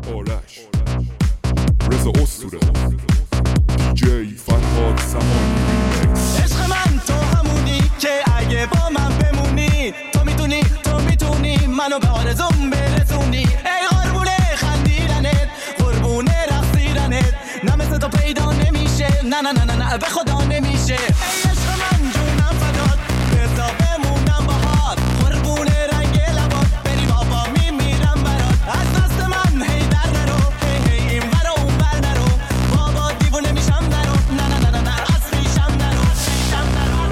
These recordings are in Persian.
آرش رضا اسطوره دیجی فرهاد زمانی ریمکس. عشق من تو همونی که اگه با من بمونی تو میتونی منو به آرزوم برسونی. ای قربونه خندیدنت قربونه رقصیدنت نه مثل تو پیدا نمیشه نه نه نه نه نه به خدا نمیشه. ای عشق من جونم فدات بذار بمونم باهات قربونه رنگ لبات بریم آبا میمیرم برات از دست من هی در نرو هی هی این ور و اون ور نرو بابا دیوونه میشم نرو نه نه نه نه نه از خویشم نرو خویشم نرو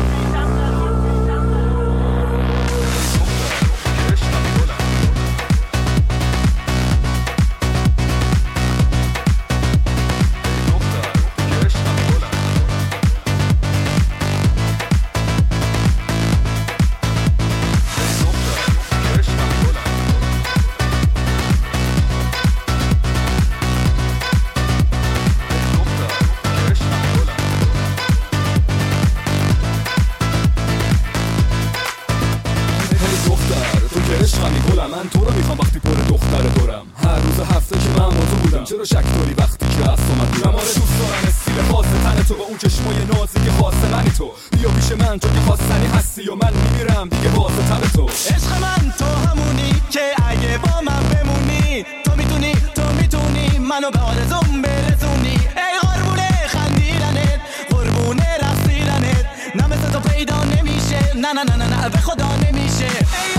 من تو رو میخوام وقتی پر دختر دورم هر روز هفته که من با تو بودم چرا شک داری وقتی که از تو من دورم. آره دوست دارم استیل خاص تن تو با اون چشمای نازی خاص منی تو بیا پیش من چون که خواستنی هستی و من میمیرم دیگه واسه تن تو. عشق من تو همونی که اگه با من بمونی تو میتونی منو به آرزوم برسونی. ای قربونه خندیدنت قربونه رقصیدنت نه مثل تو پیدا نمیشه نه نه نه نه نه به خدا نمیشه. ای